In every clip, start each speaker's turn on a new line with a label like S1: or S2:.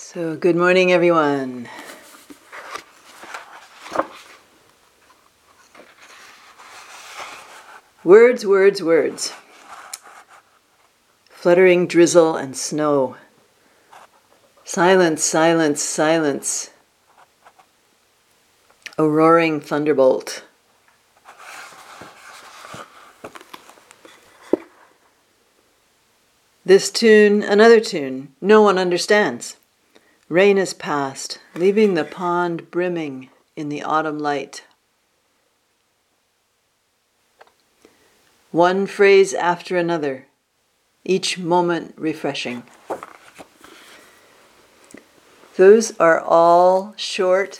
S1: So, good morning, everyone. Words, words, words. Fluttering drizzle and snow. Silence, silence, silence. A roaring thunderbolt. This tune, another tune, no one understands. Rain has passed, leaving the pond brimming in the autumn light. One phrase after another, each moment refreshing. Those are all short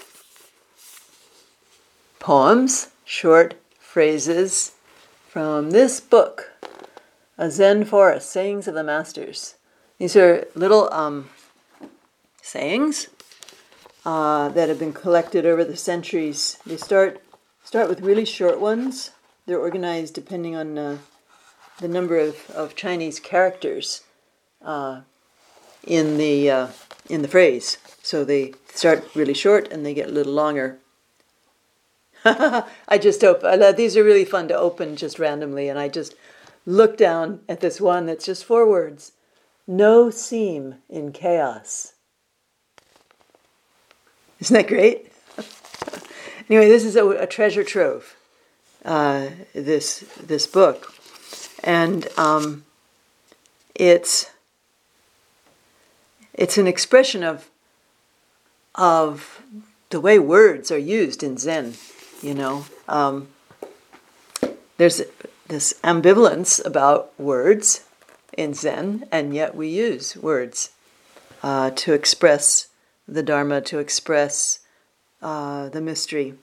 S1: poems, short phrases from this book, A Zen Forest, Sayings of the Masters. These are little sayings that have been collected over the centuries. They start with really short ones. They're organized depending on the number of Chinese characters in the phrase. So they start really short and they get a little longer. I just open. These are really fun to open just randomly, and I just look down at this one that's just 4 words. No seam in chaos. Isn't that great? Anyway, this is a treasure trove, this book. And it's an expression of the way words are used in Zen, you know. There's this ambivalence about words in Zen, and yet we use words to express the Dharma, to express the mystery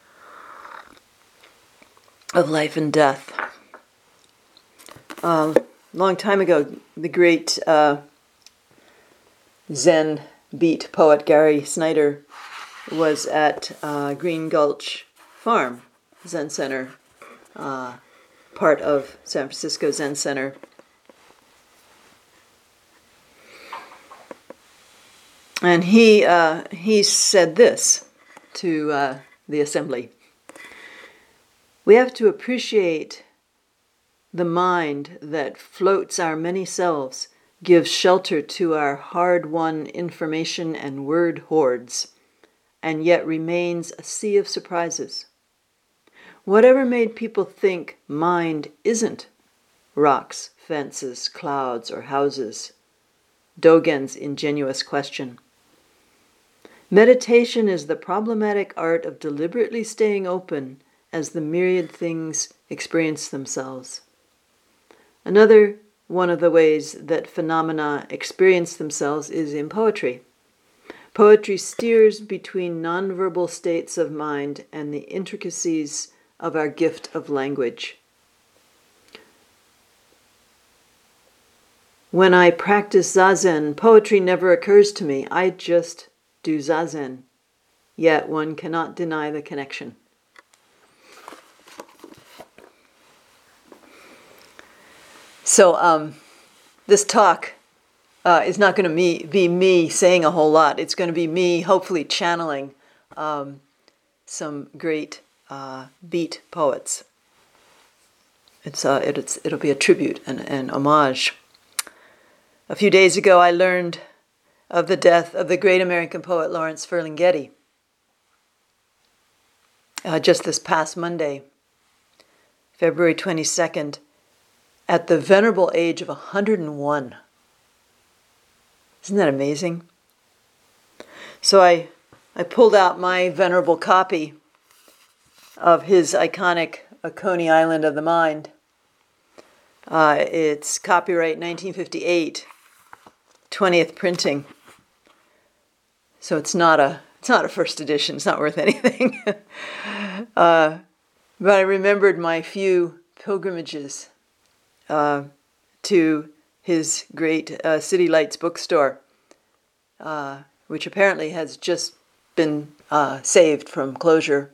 S1: of life and death. Long time ago, the great Zen beat poet Gary Snyder was at Green Gulch Farm Zen Center, part of San Francisco Zen Center. And he said this to the assembly. We have to appreciate the mind that floats our many selves, gives shelter to our hard-won information and word hordes, and yet remains a sea of surprises. Whatever made people think mind isn't rocks, fences, clouds, or houses? Dogen's ingenuous question. Meditation is the problematic art of deliberately staying open as the myriad things experience themselves. Another one of the ways that phenomena experience themselves is in poetry. Poetry steers between nonverbal states of mind and the intricacies of our gift of language. When I practice Zazen, poetry never occurs to me. I just do Zazen. Yet one cannot deny the connection. So this talk is not going to be me saying a whole lot. It's going to be me hopefully channeling some great beat poets. It'll be a tribute and an homage. A few days ago, I learned of the death of the great American poet Lawrence Ferlinghetti. Just this past Monday, February 22nd, at the venerable age of 101. Isn't that amazing? So I pulled out my venerable copy of his iconic A Coney Island of the Mind. It's copyright 1958, 20th printing. So it's not a first edition. It's not worth anything. But I remembered my few pilgrimages to his great City Lights bookstore, which apparently has just been saved from closure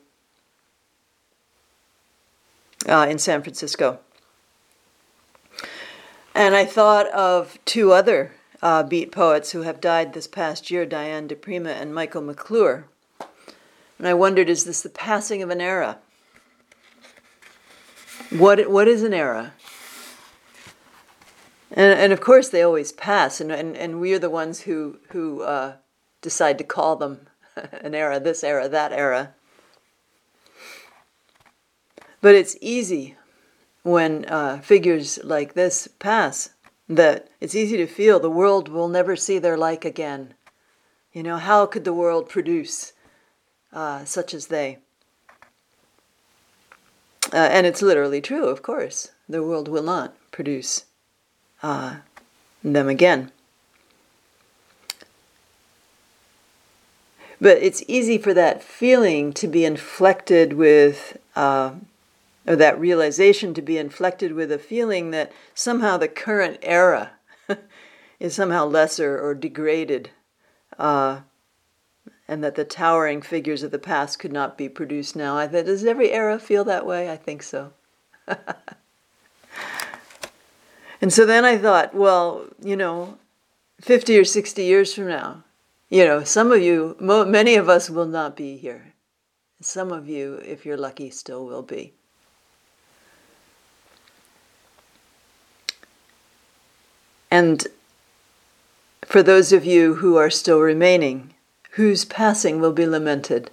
S1: in San Francisco. And I thought of 2 other beat poets who have died this past year, Diane de Prima and Michael McClure. And I wondered, is this the passing of an era? What is an era? And of course they always pass, and we are the ones who decide to call them an era, this era, that era. But it's easy when figures like this pass, that it's easy to feel the world will never see their like again. You know, how could the world produce such as they? And it's literally true, of course. The world will not produce them again. But it's easy for that feeling to be inflected with, or that realization to be inflected with a feeling that somehow the current era is somehow lesser or degraded, and that the towering figures of the past could not be produced now. Does every era feel that way? I think so. And so then I thought, well, 50 or 60 years from now, some of you, many of us will not be here. Some of you, if you're lucky, still will be. And for those of you who are still remaining, whose passing will be lamented?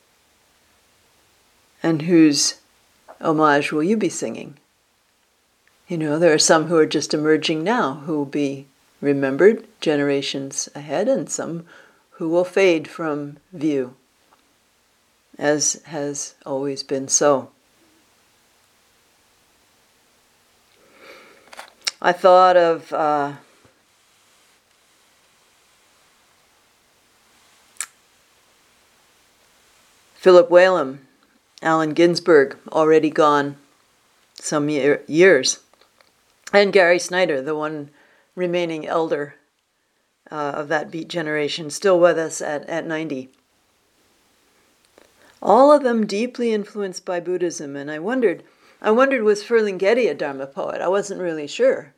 S1: And whose homage will you be singing? There are some who are just emerging now who will be remembered generations ahead, and some who will fade from view, as has always been so. I thought of Philip Whalum, Allen Ginsberg, already gone some years, and Gary Snyder, the one remaining elder of that beat generation, still with us at 90. All of them deeply influenced by Buddhism, and I wondered, was Ferlinghetti a Dharma poet? I wasn't really sure.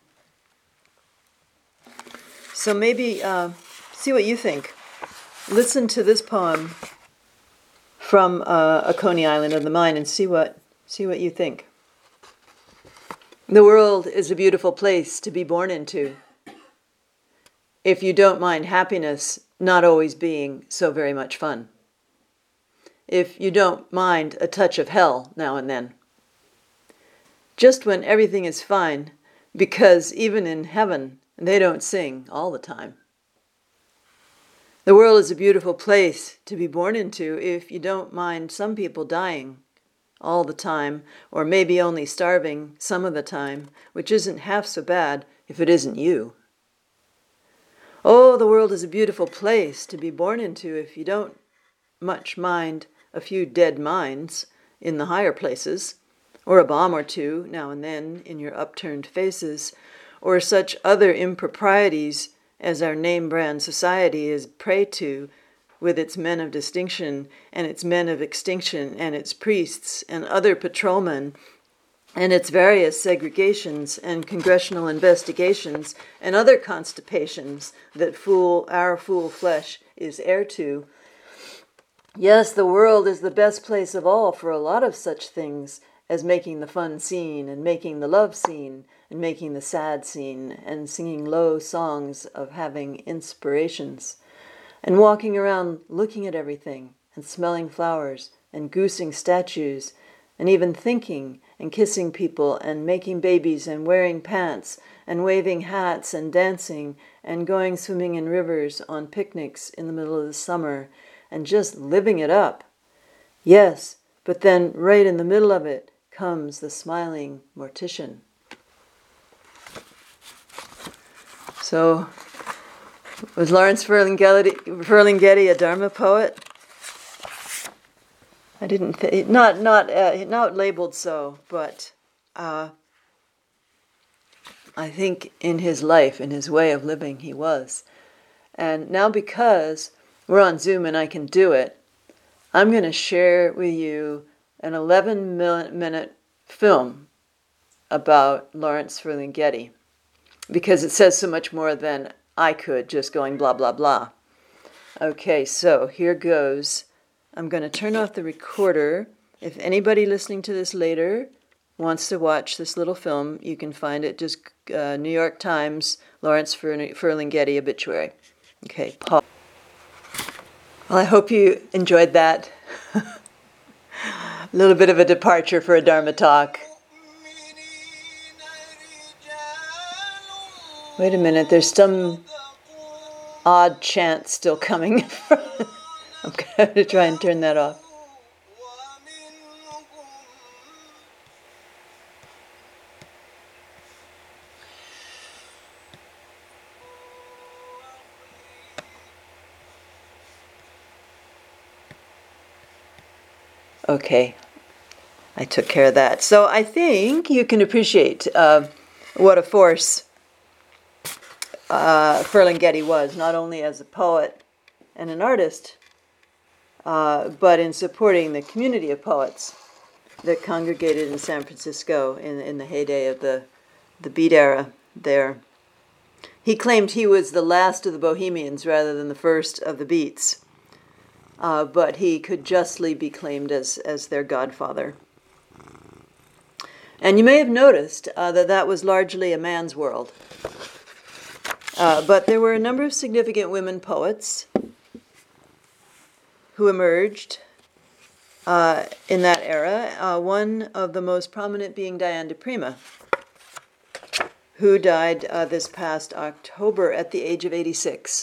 S1: So maybe see what you think. Listen to this poem from A Coney Island of the Mind and see what you think. The world is a beautiful place to be born into, if you don't mind happiness not always being so very much fun. If you don't mind a touch of hell now and then. Just when everything is fine, because even in heaven, they don't sing all the time. The world is a beautiful place to be born into if you don't mind some people dying all the time, or maybe only starving some of the time, which isn't half so bad if it isn't you. Oh, the world is a beautiful place to be born into if you don't much mind a few dead minds in the higher places, or a bomb or two now and then in your upturned faces, or such other improprieties as our name-brand society is prey to, with its men of distinction and its men of extinction and its priests and other patrolmen and its various segregations and congressional investigations and other constipations that our fool flesh is heir to. Yes, the world is the best place of all for a lot of such things as making the fun scene and making the love scene and making the sad scene and singing low songs of having inspirations and walking around looking at everything and smelling flowers and goosing statues and even thinking and kissing people and making babies and wearing pants and waving hats and dancing and going swimming in rivers on picnics in the middle of the summer and just living it up. Yes, but then right in the middle of it comes the smiling mortician. So, was Lawrence Ferlinghetti a Dharma poet? I didn't not labeled so, but I think in his life, in his way of living, he was. And now because we're on Zoom and I can do it, I'm going to share with you an 11-minute film about Lawrence Ferlinghetti. because it says so much more than I could, just going blah, blah, blah. Okay, so here goes. I'm going to turn off the recorder. If anybody listening to this later wants to watch this little film, you can find it, just New York Times, Lawrence Ferlinghetti obituary. Okay, pause. Well, I hope you enjoyed that. A little bit of a departure for a Dharma talk. Wait a minute, there's some odd chant still coming. I'm going to try and turn that off. Okay, I took care of that. So I think you can appreciate what a force Ferlinghetti was, not only as a poet and an artist, but in supporting the community of poets that congregated in San Francisco in the heyday of the Beat era there. He claimed he was the last of the Bohemians rather than the first of the Beats, but he could justly be claimed as their godfather. And you may have noticed that was largely a man's world. But there were a number of significant women poets who emerged in that era, one of the most prominent being Diane de Prima, who died this past October at the age of 86.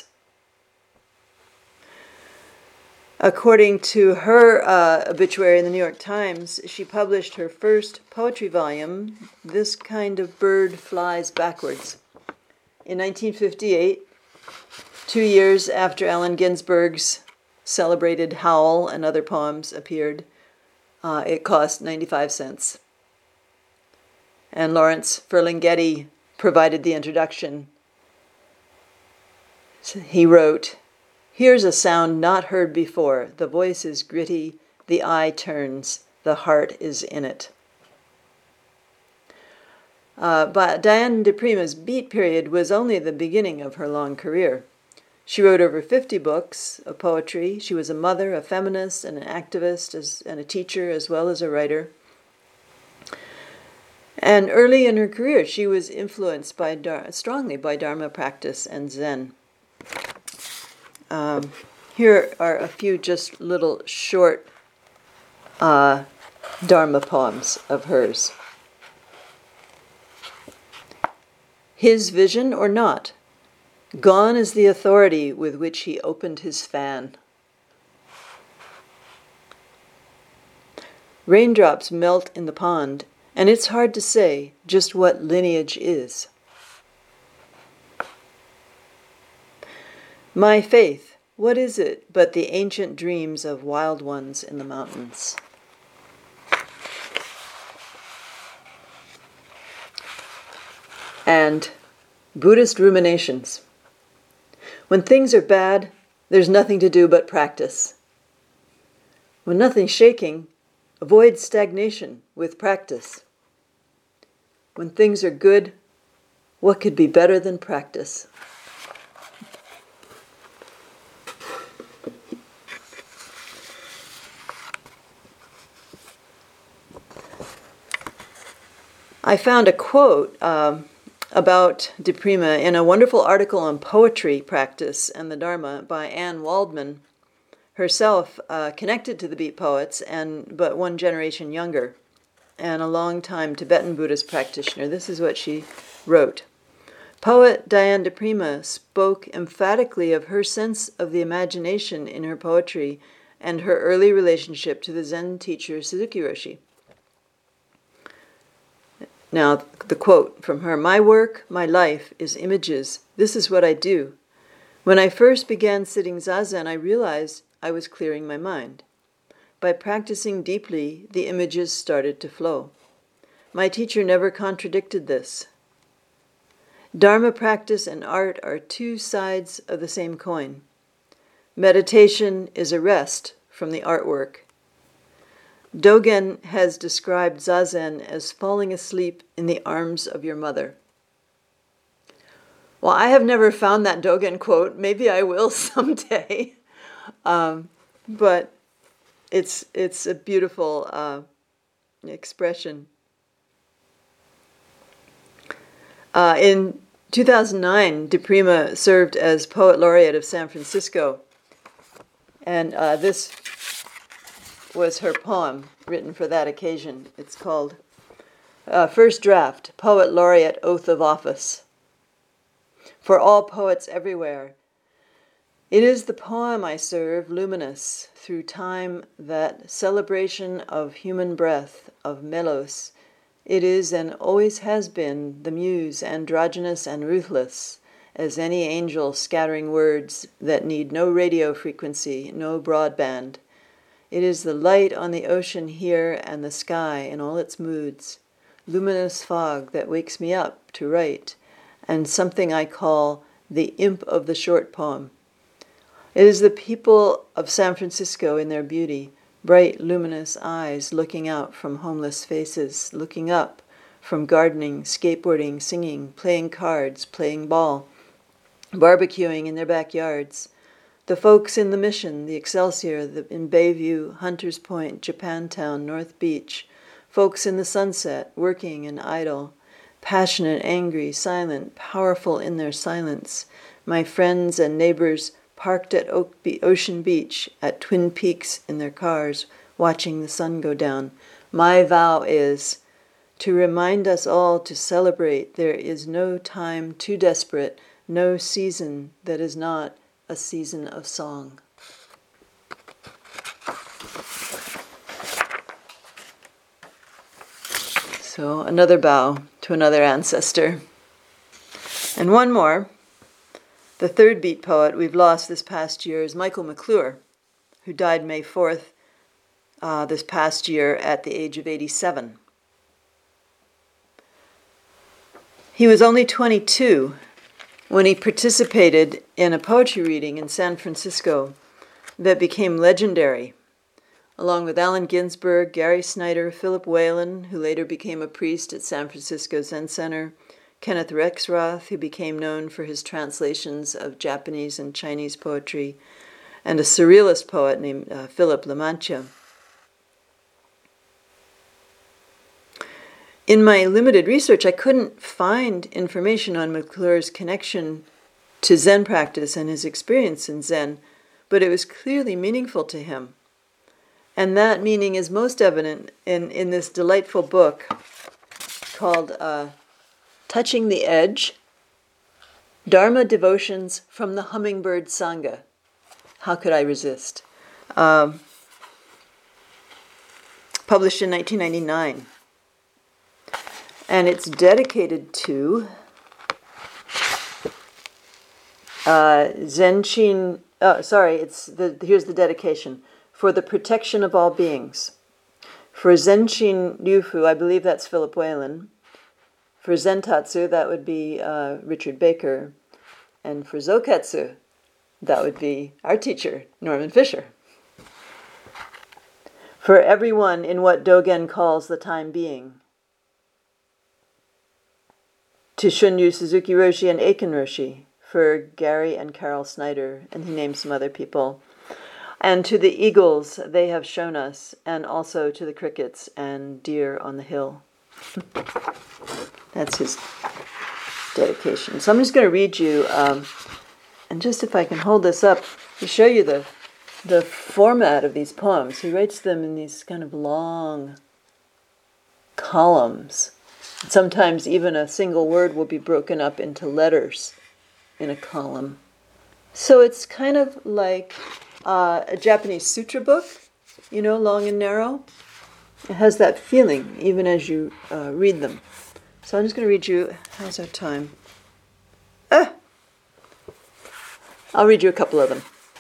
S1: According to her obituary in the New York Times, she published her first poetry volume, This Kind of Bird Flies Backwards, in 1958, 2 years after Allen Ginsberg's celebrated Howl and Other Poems appeared. It cost 95 cents. And Lawrence Ferlinghetti provided the introduction. He wrote, "Here's a sound not heard before. The voice is gritty, the eye turns, the heart is in it." But Diane de Prima's Beat period was only the beginning of her long career. She wrote over 50 books of poetry. She was a mother, a feminist, and an activist, and a teacher, as well as a writer. And early in her career, she was influenced strongly by Dharma practice and Zen. Here are a few just little short Dharma poems of hers. His vision or not, gone is the authority with which he opened his fan. Raindrops melt in the pond, and it's hard to say just what lineage is. My faith, what is it but the ancient dreams of wild ones in the mountains? And Buddhist ruminations. When things are bad, there's nothing to do but practice. When nothing's shaking, avoid stagnation with practice. When things are good, what could be better than practice? I found a quote about De Prima in a wonderful article on poetry practice and the Dharma by Anne Waldman, herself connected to the Beat poets, but one generation younger, and a long-time Tibetan Buddhist practitioner. This is what she wrote. Poet Diane de Prima spoke emphatically of her sense of the imagination in her poetry and her early relationship to the Zen teacher Suzuki Roshi. Now, the quote from her, "My work, my life, is images. This is what I do. When I first began sitting Zazen, I realized I was clearing my mind. By practicing deeply, the images started to flow. My teacher never contradicted this. Dharma practice and art are two sides of the same coin. Meditation is a rest from the artwork. Dogen has described Zazen as falling asleep in the arms of your mother." Well, I have never found that Dogen quote. Maybe I will someday. But it's a beautiful expression. In 2009, DePrima served as Poet Laureate of San Francisco. And this was her poem written for that occasion. It's called First Draft, Poet Laureate Oath of Office. For all poets everywhere, it is the poem I serve, luminous through time, that celebration of human breath, of melos. It is and always has been the muse, androgynous and ruthless, as any angel scattering words that need no radio frequency, no broadband. It is the light on the ocean here and the sky in all its moods, luminous fog that wakes me up to write, and something I call the imp of the short poem. It is the people of San Francisco in their beauty, bright, luminous eyes looking out from homeless faces, looking up from gardening, skateboarding, singing, playing cards, playing ball, barbecuing in their backyards. The folks in the Mission, the Excelsior, in Bayview, Hunters Point, Japantown, North Beach, folks in the Sunset, working and idle, passionate, angry, silent, powerful in their silence. My friends and neighbors parked at Ocean Beach, at Twin Peaks in their cars, watching the sun go down. My vow is to remind us all to celebrate. There is no time too desperate, no season that is not a season of song. So another bow to another ancestor. And one more. The third beat poet we've lost this past year is Michael McClure, who died May 4th this past year at the age of 87. He was only 22 when he participated in a poetry reading in San Francisco that became legendary, along with Allen Ginsberg, Gary Snyder, Philip Whalen, who later became a priest at San Francisco Zen Center, Kenneth Rexroth, who became known for his translations of Japanese and Chinese poetry, and a surrealist poet named Philip LaMancha. In my limited research, I couldn't find information on McClure's connection to Zen practice and his experience in Zen, but it was clearly meaningful to him. And that meaning is most evident in this delightful book called Touching the Edge, Dharma Devotions from the Hummingbird Sangha. How could I resist? Published in 1999. And it's dedicated to Zenshin, here's the dedication. For the protection of all beings. For Zenshin Ryufu, I believe that's Philip Whalen. For Zentatsu, that would be Richard Baker. And for Zoketsu, that would be our teacher, Norman Fisher. For everyone in what Dogen calls the time being. To Shunryu Suzuki Roshi and Eiken Roshi. For Gary and Carol Snyder, and he named some other people. And to the eagles they have shown us, and also to the crickets and deer on the hill. That's his dedication. So I'm just going to read you, and just if I can hold this up, to show you the format of these poems. He writes them in these kind of long columns. Sometimes even a single word will be broken up into letters in a column. So it's kind of like a Japanese sutra book, long and narrow. It has that feeling even as you read them. So I'm just going to read you, how's our time? I'll read you a couple of them.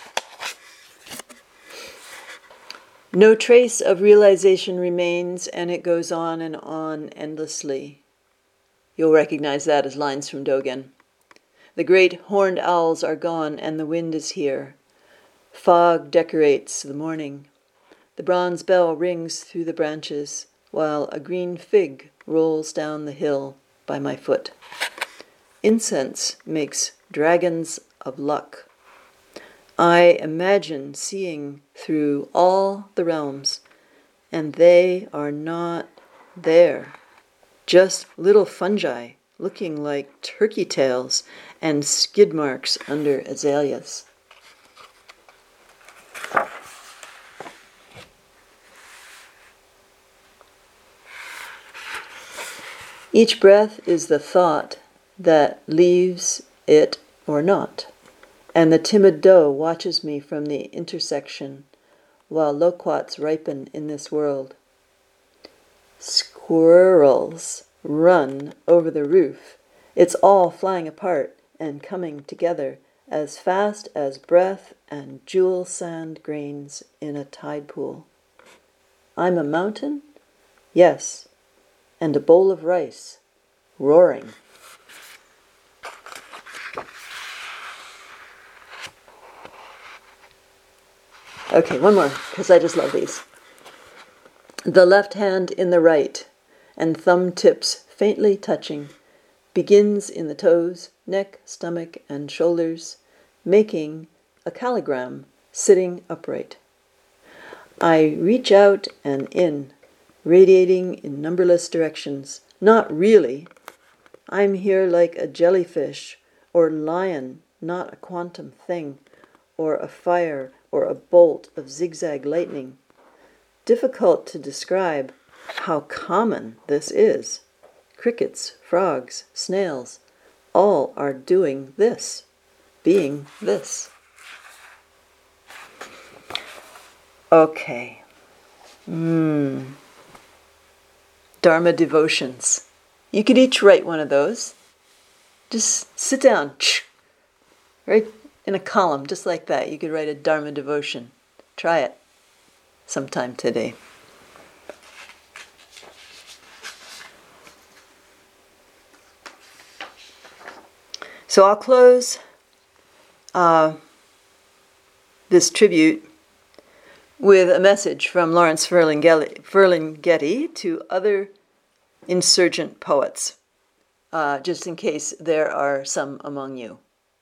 S1: No trace of realization remains, and it goes on and on endlessly. You'll recognize that as lines from Dogen. The great horned owls are gone, and the wind is here. Fog decorates the morning. The bronze bell rings through the branches, while a green fig rolls down the hill by my foot. Incense makes dragons of luck. I imagine seeing through all the realms, and they are not there. Just little fungi looking like turkey tails and skid marks under azaleas. Each breath is the thought that leaves it or not, and the timid doe watches me from the intersection while loquats ripen in this world. Squirrels run over the roof. It's all flying apart and coming together as fast as breath and jewel sand grains in a tide pool. I'm a mountain? Yes, and a bowl of rice, roaring. Okay, one more, because I just love these. The left hand in the right, and thumb tips faintly touching, begins in the toes, neck, stomach, and shoulders, making a calligram sitting upright. I reach out and in, radiating in numberless directions. Not really. I'm here like a jellyfish or lion, not a quantum thing, or a fire or a bolt of zigzag lightning. Difficult to describe how common this is. Crickets, frogs, snails, all are doing this, being this. Okay. Dharma devotions. You could each write one of those. Just sit down, right in a column, just like that. You could write a Dharma devotion. Try it sometime today. So I'll close this tribute with a message from Lawrence Ferlinghetti to other insurgent poets, just in case there are some among you,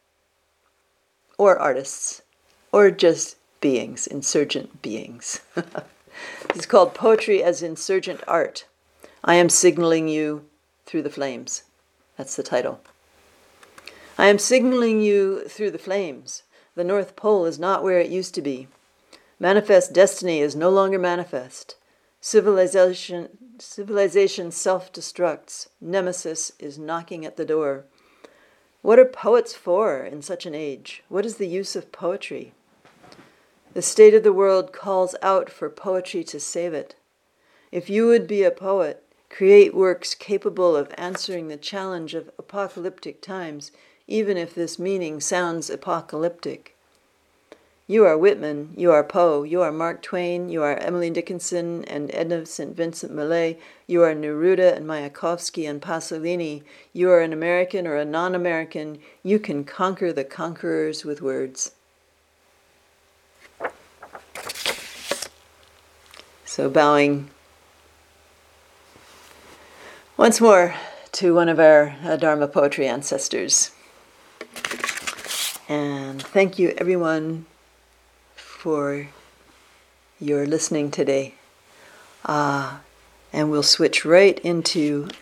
S1: or artists, or just beings, insurgent beings. It's called Poetry as Insurgent Art. I am signaling you through the flames. That's the title. I am signaling you through the flames. The North Pole is not where it used to be. Manifest destiny is no longer manifest. Civilization self-destructs. Nemesis is knocking at the door. What are poets for in such an age? What is the use of poetry? The state of the world calls out for poetry to save it. If you would be a poet, create works capable of answering the challenge of apocalyptic times, even if this meaning sounds apocalyptic. You are Whitman, you are Poe, you are Mark Twain, you are Emily Dickinson and Edna St. Vincent Millay, you are Neruda and Mayakovsky and Pasolini, you are an American or a non-American, you can conquer the conquerors with words. So bowing once more to one of our Dharma poetry ancestors. And thank you everyone for your listening today. And we'll switch right into